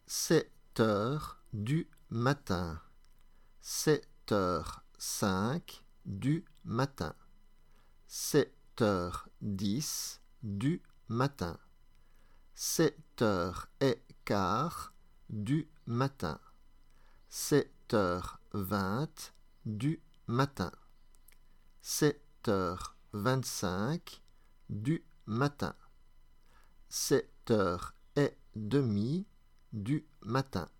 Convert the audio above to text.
7 heures du matin. 7h05 du matin. 7h10 du matin. 7h15 du matin. 7h20 du matin. 7h25 du matin. 7h30 du matin.